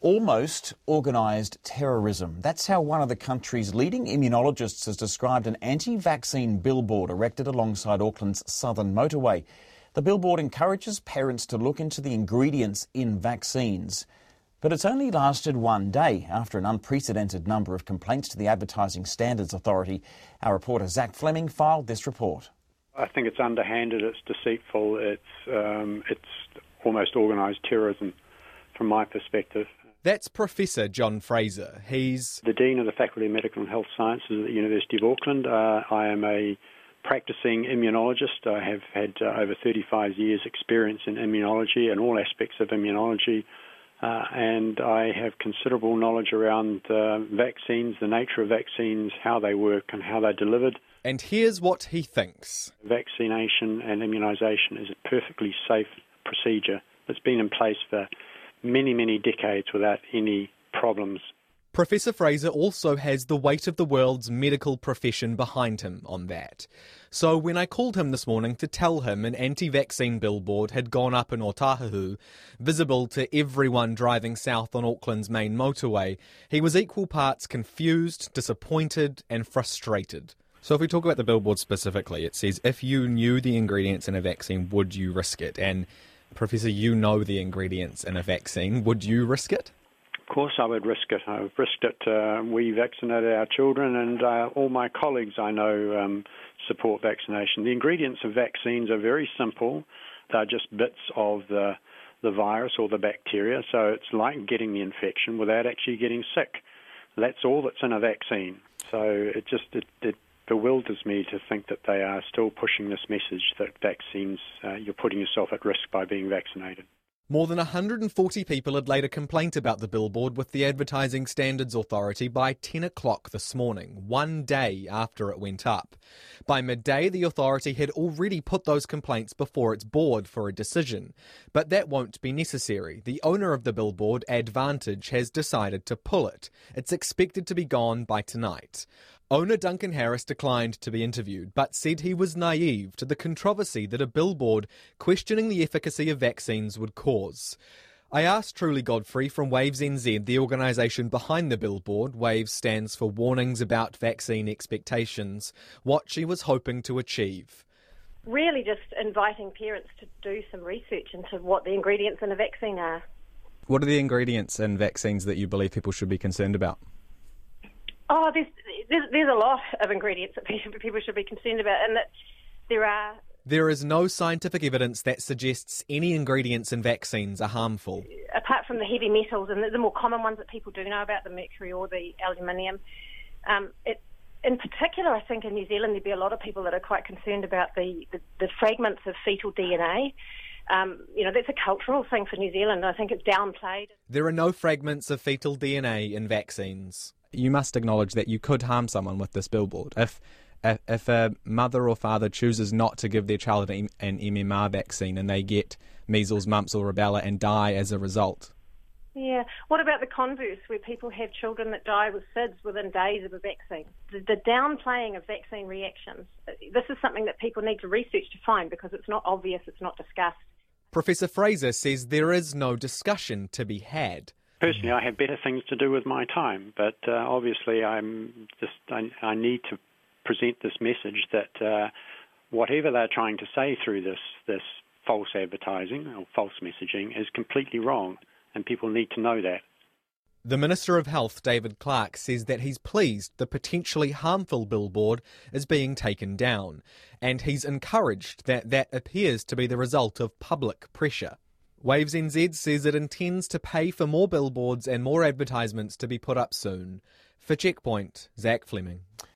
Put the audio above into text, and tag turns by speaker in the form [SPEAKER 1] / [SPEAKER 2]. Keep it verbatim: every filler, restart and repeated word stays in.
[SPEAKER 1] Almost organised terrorism. That's how one of the country's leading immunologists has described an anti-vaccine billboard erected alongside Auckland's southern motorway. The billboard encourages parents to look into the ingredients in vaccines. But it's only lasted one day after an unprecedented number of complaints to the Advertising Standards Authority. Our reporter Zach Fleming filed this report.
[SPEAKER 2] I think it's underhanded, it's deceitful, it's, um, it's almost organised terrorism from my perspective.
[SPEAKER 3] That's Professor John Fraser. He's
[SPEAKER 2] the Dean of the Faculty of Medical and Health Sciences at the University of Auckland. Uh, I am a practising immunologist. I have had uh, over thirty-five years experience in immunology and all aspects of immunology. Uh, and I have considerable knowledge around uh, vaccines, the nature of vaccines, how they work and how they're delivered.
[SPEAKER 3] And here's what he thinks.
[SPEAKER 2] Vaccination and immunisation is a perfectly safe procedure that's been in place for many, many decades without any problems.
[SPEAKER 3] Professor Fraser also has the weight of the world's medical profession behind him on that. So when I called him this morning to tell him an anti-vaccine billboard had gone up in Otahuhu, visible to everyone driving south on Auckland's main motorway, he was equal parts confused, disappointed and frustrated. So if we talk about the billboard specifically, it says, if you knew the ingredients in a vaccine, would you risk it? And Professor, you know the ingredients in a vaccine. Would you risk it?
[SPEAKER 2] Of course I would risk it. I've risked it. Uh, we vaccinated our children and uh, all my colleagues I know um, support vaccination. The ingredients of vaccines are very simple. They're just bits of the, the virus or the bacteria. So it's like getting the infection without actually getting sick. That's all that's in a vaccine. So it just it, it bewilders me to think that they are still pushing this message that vaccines, uh, you're putting yourself at risk by being vaccinated.
[SPEAKER 3] More than one hundred forty people had laid a complaint about the billboard with the Advertising Standards Authority by ten o'clock this morning, one day after it went up. By midday, the authority had already put those complaints before its board for a decision. But that won't be necessary. The owner of the billboard, Advantage, has decided to pull it. It's expected to be gone by tonight. Owner Duncan Harris declined to be interviewed, but said he was naive to the controversy that a billboard questioning the efficacy of vaccines would cause. I asked Truly Godfrey from Waves N Z, the organisation behind the billboard, Waves stands for Warnings About Vaccine Expectations, what she was hoping to achieve.
[SPEAKER 4] Really just inviting parents to do some research into what the ingredients in a vaccine are.
[SPEAKER 3] What are the ingredients in vaccines that you believe people should be concerned about?
[SPEAKER 4] Oh, there's, there's there's a lot of ingredients that people should be concerned about, and that there are...
[SPEAKER 3] There is no scientific evidence that suggests any ingredients in vaccines are harmful.
[SPEAKER 4] Apart from the heavy metals and the, the more common ones that people do know about, the mercury or the aluminium. Um, it, in particular, I think in New Zealand there'd be a lot of people that are quite concerned about the, the, the fragments of fetal D N A. Um, you know, that's a cultural thing for New Zealand. I think it's downplayed.
[SPEAKER 3] There are no fragments of fetal D N A in vaccines. You must acknowledge that you could harm someone with this billboard. If if a mother or father chooses not to give their child an M M R vaccine and they get measles, mumps or rubella and die as a result.
[SPEAKER 4] Yeah. What about the converse, where people have children that die with S I D S within days of a vaccine? The, the downplaying of vaccine reactions, this is something that people need to research to find because it's not obvious, it's not discussed.
[SPEAKER 3] Professor Fraser says there is no discussion to be had.
[SPEAKER 2] Personally, I have better things to do with my time, but uh, obviously I'm just I, I need to present this message that uh, whatever they're trying to say through this this false advertising or false messaging is completely wrong, and people need to know that.
[SPEAKER 3] The Minister of Health, David Clark, says that he's pleased the potentially harmful billboard is being taken down, and he's encouraged that that appears to be the result of public pressure. Waves N Z says it intends to pay for more billboards and more advertisements to be put up soon. For Checkpoint, Zach Fleming.